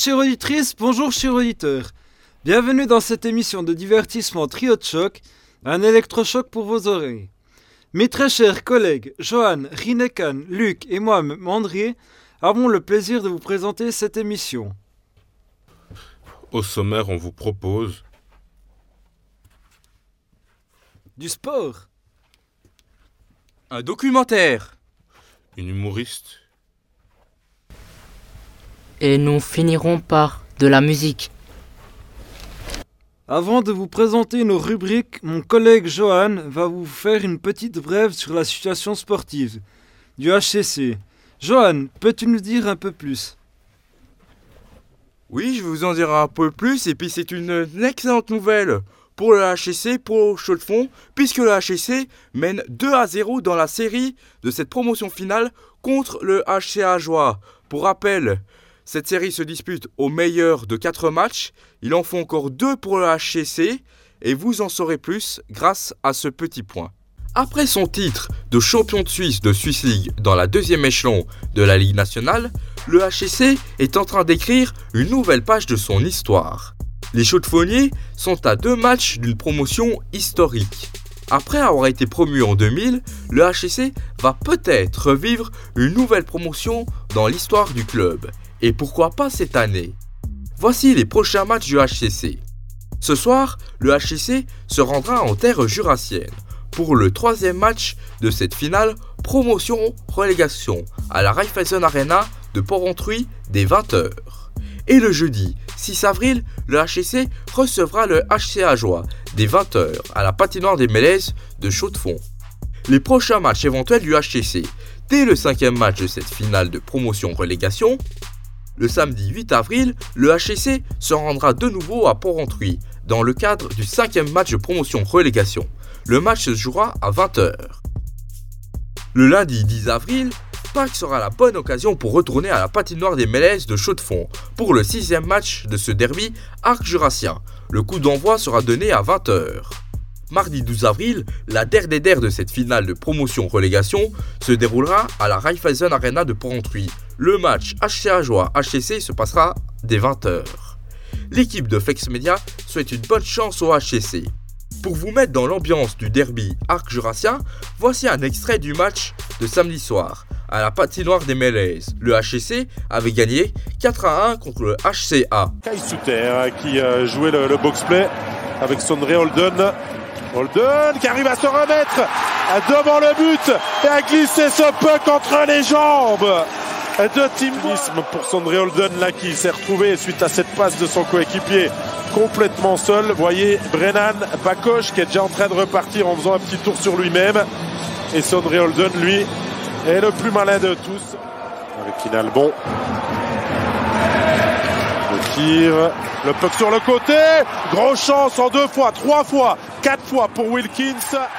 chères auditrices, bonjour chers auditeurs. Bienvenue dans cette émission de divertissement Trio de choc, un électrochoc pour vos oreilles. Mes très chers collègues Johan, Rinekan, Luc et moi-même André avons le plaisir de vous présenter cette émission. Au sommaire, on vous propose du sport, un documentaire, une humoriste, et nous finirons par de la musique. Avant de vous présenter nos rubriques, mon collègue Johan va vous faire une petite brève sur la situation sportive du HCC. Johan, peux-tu nous dire un peu plus ? Oui, je vais vous en dire un peu plus, et puis c'est une excellente nouvelle pour le HCC, pour Chaux-de-Fonds, puisque le HCC mène 2-0 dans la série de cette promotion finale contre le HC Ajoie. Pour rappel, cette série se dispute au meilleur de 4 matchs. Il en faut encore 2 pour le HCC et vous en saurez plus grâce à ce petit point. Après son titre de champion de Suisse de Swiss League dans la deuxième échelon de la Ligue nationale, le HCC est en train d'écrire une nouvelle page de son histoire. Les Chaux-de-Fonniers sont à 2 matchs d'une promotion historique. Après avoir été promu en 2000, le HCC va peut-être revivre une nouvelle promotion dans l'histoire du club. Et pourquoi pas cette année ? Voici les prochains matchs du HCC. Ce soir, le HCC se rendra en terre jurassienne pour le 3e match de cette finale promotion-relégation à la Raiffeisen Arena de Porrentruy dès 20h. Et le jeudi 6 avril, le HCC recevra le HC Ajoie dès 20h à la patinoire des Mélèzes de Chaux-de-Fonds. Les prochains matchs éventuels du HCC dès le 5e match de cette finale de promotion-relégation. Le samedi 8 avril, le HCC se rendra de nouveau à Porrentruy dans le cadre du 5e match de promotion-relégation. Le match se jouera à 20h. Le lundi 10 avril, Pâques sera la bonne occasion pour retourner à la patinoire des Mélèzes de Chaux-de-Fonds pour le 6e match de ce derby arc-jurassien. Le coup d'envoi sera donné à 20h. Mardi 12 avril, la der de cette finale de promotion-relégation se déroulera à la Raiffeisen Arena de Porrentruy. Le match HC Ajoie-HCC se passera dès 20h. L'équipe de Flex Media souhaite une bonne chance au HCC. Pour vous mettre dans l'ambiance du derby arc-jurassien, voici un extrait du match de samedi soir à la patinoire des Mélèzes. Le HCC avait gagné 4-1 contre le HCA. Kai Souter qui jouait le box-play avec Sondre Holden. Holden qui arrive à se remettre devant le but et à glisser ce puck entre les jambes de Timnisme pour Sondre Holden là qui s'est retrouvé suite à cette passe de son coéquipier complètement seul. Vous voyez Brennan Bakoche qui est déjà en train de repartir en faisant un petit tour sur lui-même. Et Sondre Holden lui est le plus malin de tous. Avec Kinalbon. Le tir, le puck sur le côté. Grosse chance en 2 fois, 3 fois, 4 fois pour Wilkins.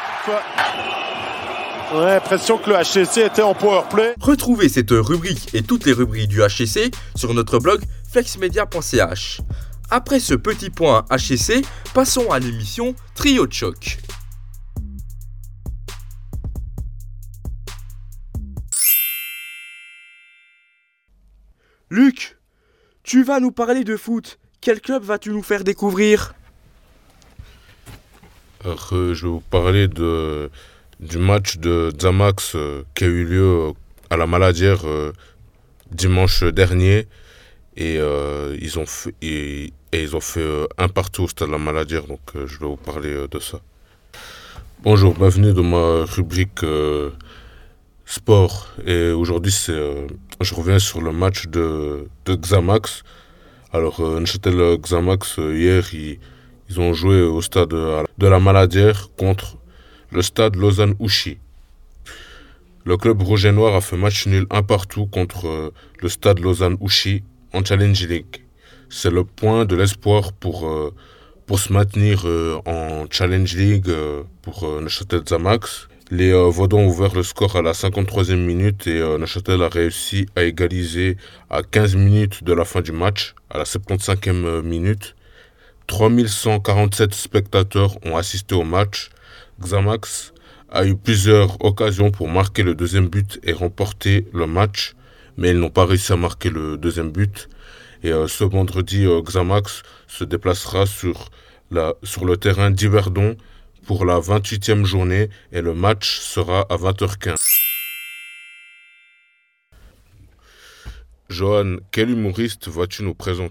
Ouais, pression que le HCC était en powerplay. Retrouvez cette rubrique et toutes les rubriques du HCC sur notre blog flexmedia.ch. Après ce petit point HCC, passons à l'émission Trio de choc. Luc, tu vas nous parler de foot. Quel club vas-tu nous faire découvrir ? Alors, je vais vous parler du match de Xamax qui a eu lieu à la Maladière dimanche dernier. Et ils ont fait un partout au stade de la Maladière, donc je vais vous parler de ça. Bonjour, bienvenue dans ma rubrique sport. Et aujourd'hui, je reviens sur le match de Xamax. Alors, Neuchâtel Xamax, hier, ils ont joué au stade de la Maladière contre le stade Lausanne-Ouchy. Le club rouge et noir a fait match nul un partout contre le stade Lausanne-Ouchy en Challenge League. C'est le point de l'espoir pour se maintenir en Challenge League pour Neuchâtel Xamax. Les Vaudois ont ouvert le score à la 53e minute et Neuchâtel a réussi à égaliser à 15 minutes de la fin du match, à la 75e minute. 3147 spectateurs ont assisté au match. Xamax a eu plusieurs occasions pour marquer le deuxième but et remporter le match, mais ils n'ont pas réussi à marquer le deuxième but. Et ce vendredi, Xamax se déplacera sur le terrain d'Yverdon pour la 28e journée et le match sera à 20h15. Johan, quel humoriste vas-tu nous présenter ?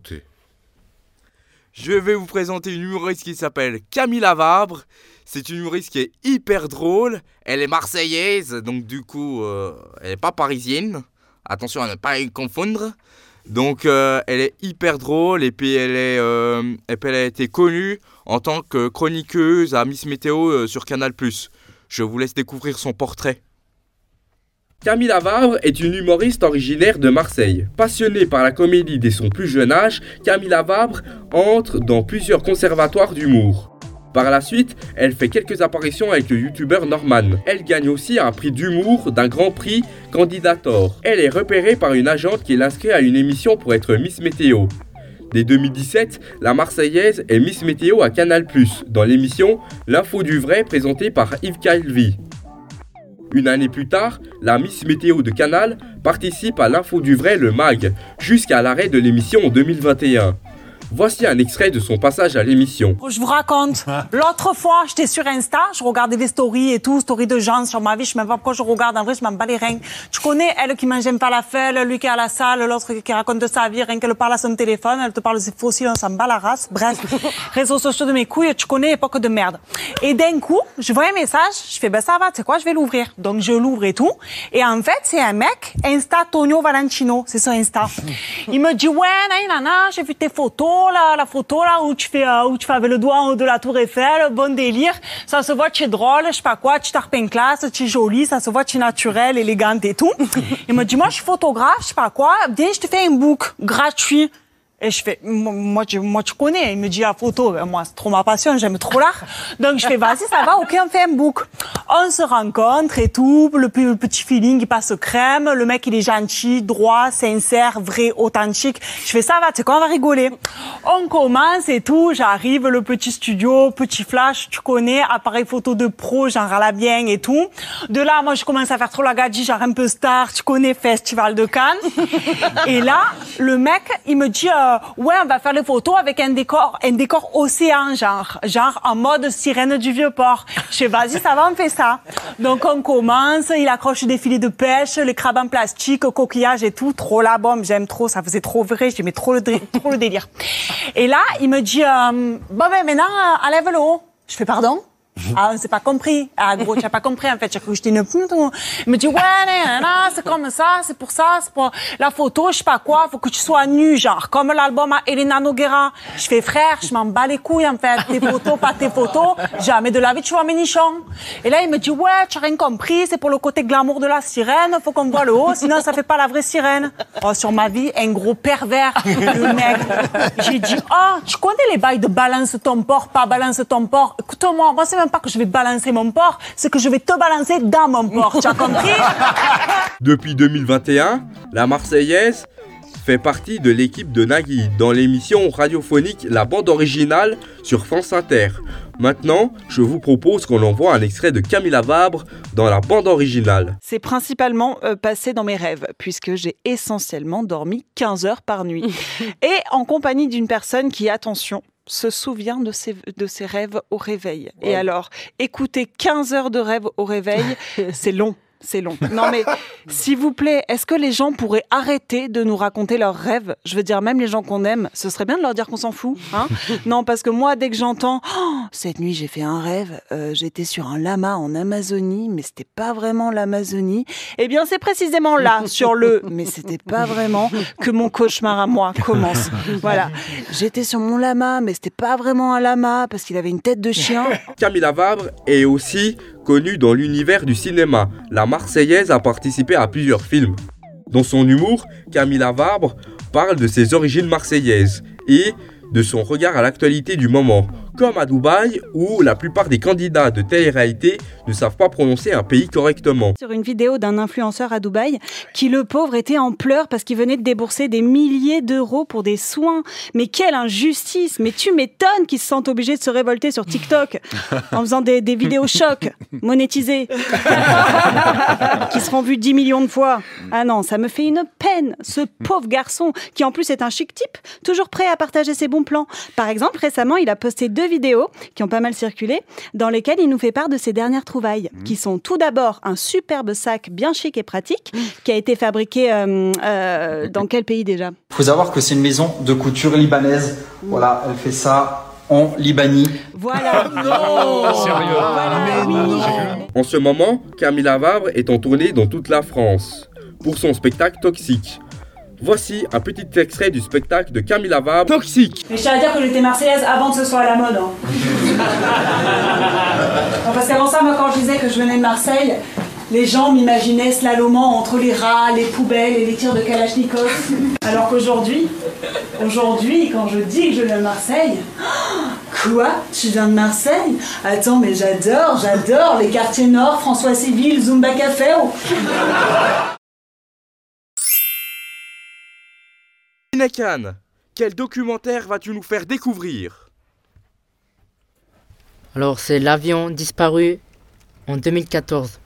Je vais vous présenter une humoriste qui s'appelle Camilla Vabre. C'est une humoriste qui est hyper drôle. Elle est marseillaise, donc du coup, elle n'est pas parisienne. Attention à ne pas y confondre. Donc, elle est hyper drôle et puis elle a été connue en tant que chroniqueuse à Miss Météo sur Canal+. Je vous laisse découvrir son portrait. Camilla Vabre est une humoriste originaire de Marseille. Passionnée par la comédie dès son plus jeune âge, Camilla Vabre entre dans plusieurs conservatoires d'humour. Par la suite, elle fait quelques apparitions avec le youtubeur Norman. Elle gagne aussi un prix d'humour d'un grand prix Candidator. Elle est repérée par une agente qui l'inscrit à une émission pour être Miss Météo. Dès 2017, la Marseillaise est Miss Météo à Canal+, dans l'émission L'info du vrai présentée par Yves Calvi. Une année plus tard, la Miss Météo de Canal participe à l'Info du Vrai, le MAG, jusqu'à l'arrêt de l'émission en 2021. Voici un extrait de son passage à l'émission. Je vous raconte, l'autre fois, j'étais sur Insta, je regardais des stories et tout, stories de gens sur ma vie, je sais même pas pourquoi je regarde, en vrai, je m'en bats les reins. Tu connais, elle qui mange un falafel, lui qui est à la salle, l'autre qui raconte de sa vie, rien qu'elle parle à son téléphone, elle te parle de ses fossiles, on s'en bat la race, bref. Réseaux sociaux de mes couilles, tu connais, époque de merde. Et d'un coup, je vois un message, je fais, ben ça va, tu sais quoi, je vais l'ouvrir. Donc je l'ouvre et tout, et en fait, c'est un mec, Insta Tonio Valentino, c'est son Insta. Il me dit, ouais, nana, j'ai vu tes photos, la photo là où tu fais avec le doigt en haut de la tour Eiffel, bon délire, ça se voit tu es drôle, je sais pas quoi, tu t'arpes en classe, tu es jolie, ça se voit tu es naturelle, élégante et tout. Il me dit moi je suis photographe, je sais pas quoi, viens je te fais un book gratuit. Et je fais, moi tu connais, il me dit la photo, moi c'est trop ma passion, j'aime trop l'art. Donc je fais, vas-y ça va, ok on fait un book. On se rencontre et tout, le petit feeling il passe crème, le mec il est gentil, droit, sincère, vrai, authentique. Je fais ça va, tu sais quoi on va rigoler. On commence et tout, j'arrive, le petit studio, petit flash, tu connais, appareil photo de pro, genre à la bien et tout. De là moi je commence à faire trop la gadget, genre un peu star, tu connais, Festival de Cannes. Et là, le mec il me dit, ouais, on va faire les photos avec un décor océan, genre en mode sirène du Vieux-Port. Je fais, vas-y, ça va, on fait ça. Donc, on commence, il accroche des filets de pêche, les crabes en plastique, coquillages et tout, trop la bombe, j'aime trop, ça faisait trop vrai, j'aimais trop le délire. Et là, il me dit, bon, ben, maintenant, enlève le haut. Je fais, pardon? Ah, on s'est pas compris. Ah, gros, tu as pas compris, en fait. J'ai cru que j'étais une pute. Il me dit, ouais, c'est comme ça, c'est pour la photo, je sais pas quoi, faut que tu sois nu, genre, comme l'album à Elena Noguera. Je fais, frère, je m'en bats les couilles, en fait. Tes photos, pas tes photos. Jamais de la vie, tu vois mes nichons. Et là, il me dit, ouais, tu as rien compris, c'est pour le côté glamour de la sirène, faut qu'on voit le haut, sinon ça fait pas la vraie sirène. Oh, sur ma vie, un gros pervers, le mec. J'ai dit, oh, tu connais les bails de balance ton porc, pas balance ton porc. Écoute-moi, moi, c'est même pas que je vais balancer mon porc, c'est que je vais te balancer dans mon porc, tu as compris? Depuis 2021, la Marseillaise fait partie de l'équipe de Nagui dans l'émission radiophonique La Bande Originale sur France Inter. Maintenant, je vous propose qu'on envoie un extrait de Camilla Vabre dans La Bande Originale. C'est principalement passé dans mes rêves, puisque j'ai essentiellement dormi 15 heures par nuit. Et en compagnie d'une personne qui, attention, se souvient de ses rêves au réveil. Wow. Et alors, écouter 15 heures de rêve au réveil, c'est long. C'est long. Non mais, s'il vous plaît, est-ce que les gens pourraient arrêter de nous raconter leurs rêves ? Je veux dire, même les gens qu'on aime, ce serait bien de leur dire qu'on s'en fout. Hein ? Non, parce que moi, dès que j'entends « Cette nuit, j'ai fait un rêve, j'étais sur un lama en Amazonie, mais c'était pas vraiment l'Amazonie. » Eh bien, c'est précisément là, sur le « mais c'était pas vraiment » que mon cauchemar à moi commence. Voilà. J'étais sur mon lama, mais c'était pas vraiment un lama, parce qu'il avait une tête de chien. Camilla Vabre est aussi connue dans l'univers du cinéma. La Marseillaise a participé à plusieurs films. Dans son humour, Camilla Vabre parle de ses origines marseillaises et de son regard à l'actualité du moment, Comme à Dubaï, où la plupart des candidats de télé-réalité ne savent pas prononcer un pays correctement. Sur une vidéo d'un influenceur à Dubaï, qui le pauvre était en pleurs parce qu'il venait de débourser des milliers d'euros pour des soins. Mais quelle injustice! Mais tu m'étonnes qu'ils se sentent obligés de se révolter sur TikTok en faisant des vidéos chocs, monétisées, qui seront vues 10 millions de fois. Ah non, ça me fait une peine, ce pauvre garçon, qui en plus est un chic type, toujours prêt à partager ses bons plans. Par exemple, récemment, il a posté 2 vidéos qui ont pas mal circulé, dans lesquelles il nous fait part de ses dernières trouvailles, qui sont tout d'abord un superbe sac bien chic et pratique, qui a été fabriqué dans quel pays déjà? Il faut savoir que c'est une maison de couture libanaise. Voilà, elle fait ça en Libanie. Voilà. Non, sérieux? Voilà, oui. En ce moment, Camilla Vabre est en tournée dans toute la France pour son spectacle Toxique. Voici un petit extrait du spectacle de Camilla Vabre, Toxique. Mais je tiens à dire que j'étais marseillaise avant que ce soit à la mode. Hein. Non, parce qu'avant ça, moi, quand je disais que je venais de Marseille, les gens m'imaginaient slalomant entre les rats, les poubelles et les tirs de Kalachnikov. Alors qu'aujourd'hui, quand je dis que je viens de Marseille, quoi? Tu viens de Marseille? Attends, mais j'adore les quartiers nord, François Civil, Zumba Café. Rinekan, quel documentaire vas-tu nous faire découvrir? Alors, c'est l'avion disparu en 2014.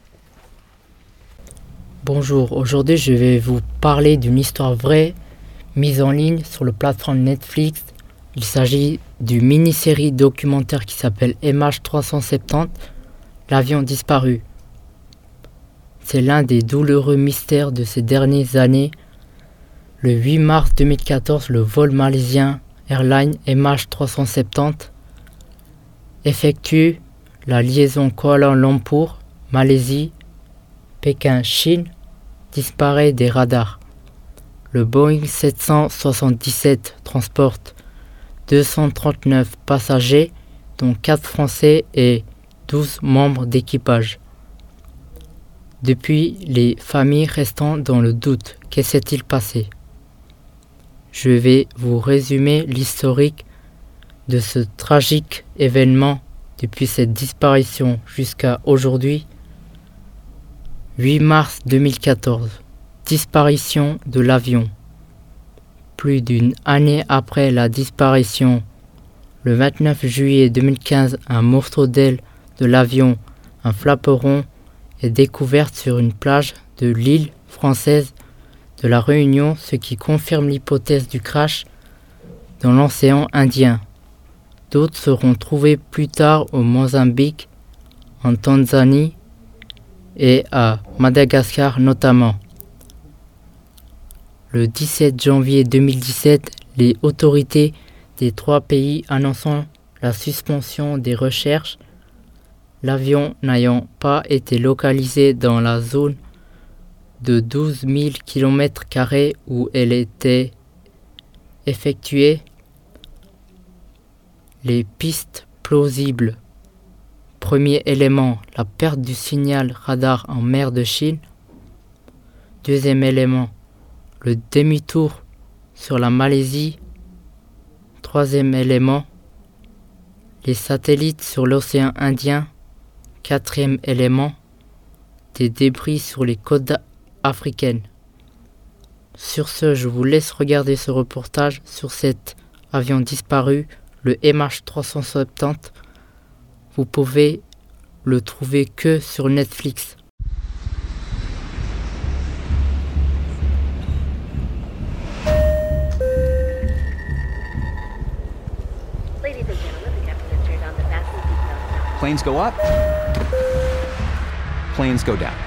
Bonjour, aujourd'hui je vais vous parler d'une histoire vraie mise en ligne sur la plateforme Netflix. Il s'agit d'une mini-série documentaire qui s'appelle MH370, l'avion disparu. C'est l'un des douloureux mystères de ces dernières années. Le 8 mars 2014, le vol malaisien Airline MH370 effectue la liaison Kuala Lumpur, Malaisie, Pékin, Chine, disparaît des radars. Le Boeing 777 transporte 239 passagers, dont 4 Français et 12 membres d'équipage. Depuis, les familles restant dans le doute. Que s'est-il passé? Je vais vous résumer l'historique de ce tragique événement depuis cette disparition jusqu'à aujourd'hui. 8 mars 2014, disparition de l'avion. Plus d'une année après la disparition, le 29 juillet 2015, un morceau d'aile de l'avion, un flaperon, est découvert sur une plage de l'île française de la Réunion, ce qui confirme l'hypothèse du crash dans l'océan Indien. D'autres seront trouvés plus tard au Mozambique, en Tanzanie et à Madagascar notamment. Le 17 janvier 2017, les autorités des 3 pays annonçant la suspension des recherches, l'avion n'ayant pas été localisé dans la zone de 12 000 km² où elle était effectuée. Les pistes plausibles. Premier élément, la perte du signal radar en mer de Chine. Deuxième élément, le demi-tour sur la Malaisie. Troisième élément, les satellites sur l'océan Indien. Quatrième élément, des débris sur les côtes africaines. Sur ce, je vous laisse regarder ce reportage sur cet avion disparu, le MH370. Vous pouvez le trouver que sur Netflix. Planes go up, planes go down.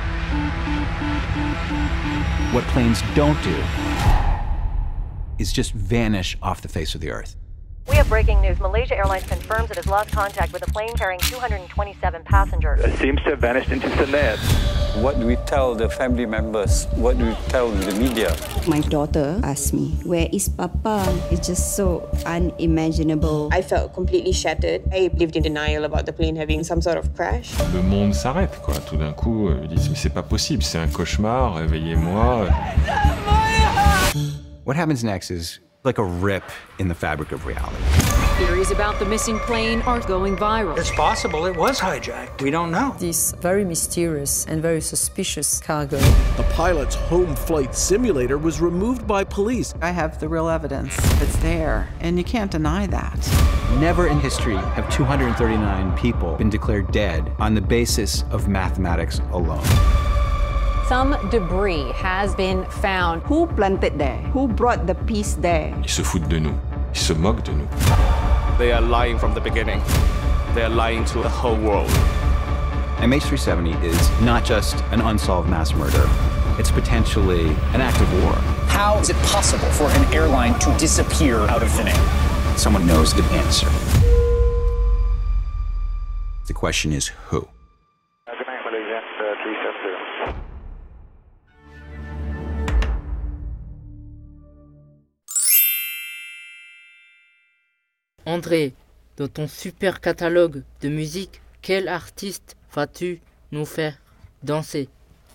What planes don't do is just vanish off the face of the earth. We have breaking news. Malaysia Airlines confirms it has lost contact with a plane carrying 227 passengers. It seems to have vanished into thin air. What do we tell the family members? What do we tell the media? My daughter asked me, where is Papa? It's just so unimaginable. I felt completely shattered. I lived in denial about the plane having some sort of crash. Le monde s'arrête, quoi. Tout d'un coup, ils disent, mais c'est pas possible, c'est un cauchemar, réveillez-moi. What happens next is like a rip in the fabric of reality. Theories about the missing plane are going viral. It's possible it was hijacked. We don't know. This very mysterious and very suspicious cargo. The pilot's home flight simulator was removed by police. I have the real evidence. It's there, and you can't deny that. Never in history have 239 people been declared dead on the basis of mathematics alone. Some debris has been found. Who planted there? Who brought the piece there? Ils se foutent de nous. Ils se moquent de nous. They are lying from the beginning. They are lying to the whole world. MH370 is not just an unsolved mass murder. It's potentially an act of war. How is it possible for an airline to disappear out of thin air? Someone knows the answer. The question is who? Good night, Malaysia 370. André, dans ton super catalogue de musique, quel artiste vas-tu nous faire danser?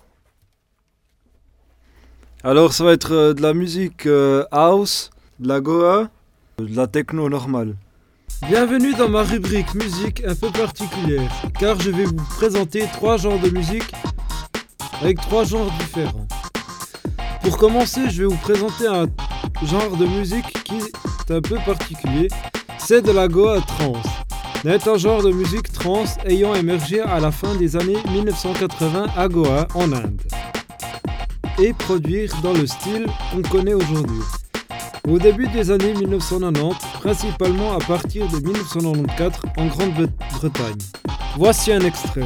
Alors ça va être de la musique house, de la goa, de la techno normale. Bienvenue dans ma rubrique musique un peu particulière, car je vais vous présenter 3 genres de musique avec 3 genres différents. Pour commencer, je vais vous présenter un genre de musique qui est un peu particulier, c'est de la goa trance. C'est un genre de musique trance ayant émergé à la fin des années 1980 à Goa, en Inde, et produire dans le style qu'on connaît aujourd'hui. Au début des années 1990, principalement à partir de 1994 en Grande-Bretagne. Voici un extrait.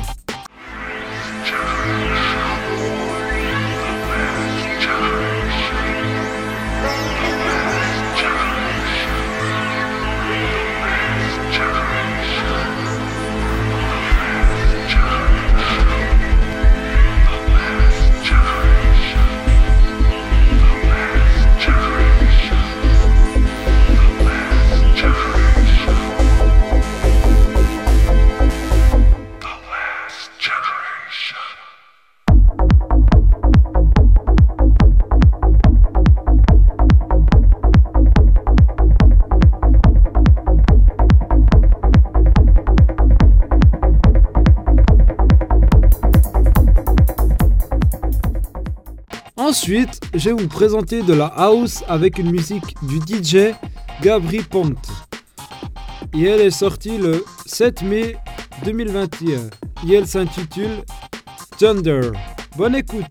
Ensuite, je vais vous présenter de la house avec une musique du DJ Gabri Ponte. Et elle est sortie le 7 mai 2021. Et elle s'intitule Thunder. Bonne écoute.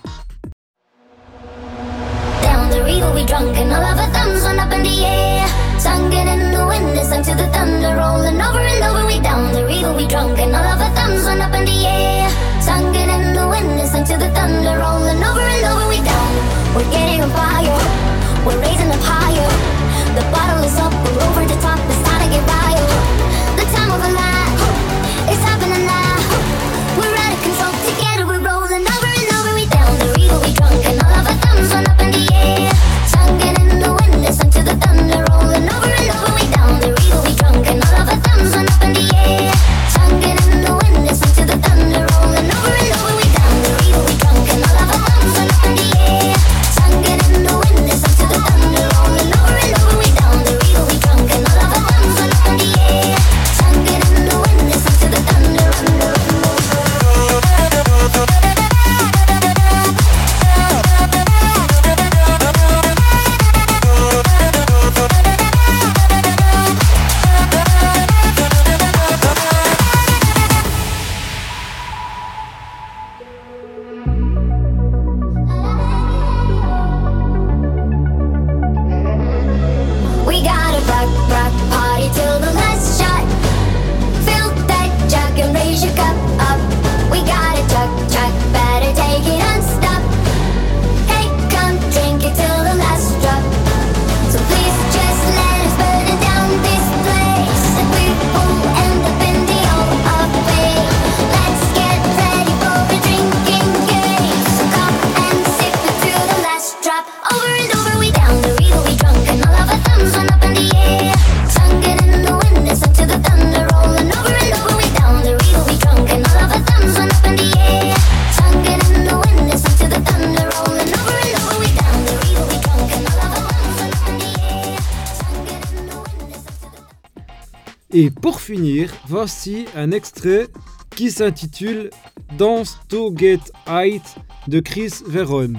Down the river we drunk and all of our thumbs went up in the air. Singing in the wind, listen to the thunder rolling over and over. We down the river we drunk and all of our thumbs went up in the air. Singing in the wind, listen to the thunder rolling over and over. We down, we're getting on fire, we're raising up higher. The bottle is up, we're over the top, it's time to get wild. The time of our life, it's happening now. We're out of control, together we're rolling over and over. We down the river we drunk and all of our thumbs went up in the air. Singing in the wind, listen to the thunder rolling over and over. We down the river we drunk and all of our thumbs went up in the air. Singing Et pour finir, voici un extrait qui s'intitule Dance to Get High de Chris Veron.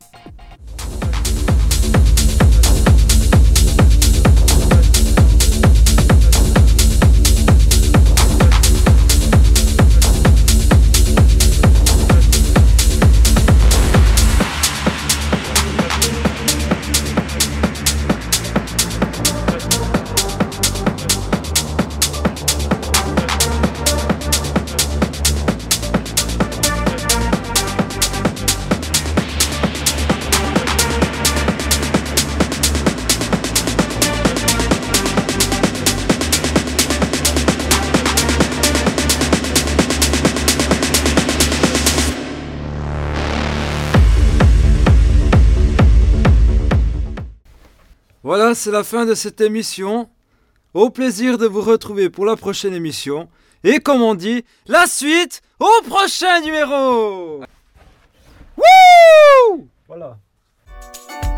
Voilà, c'est la fin de cette émission. Au plaisir de vous retrouver pour la prochaine émission. Et comme on dit, la suite au prochain numéro. Wouh! Voilà.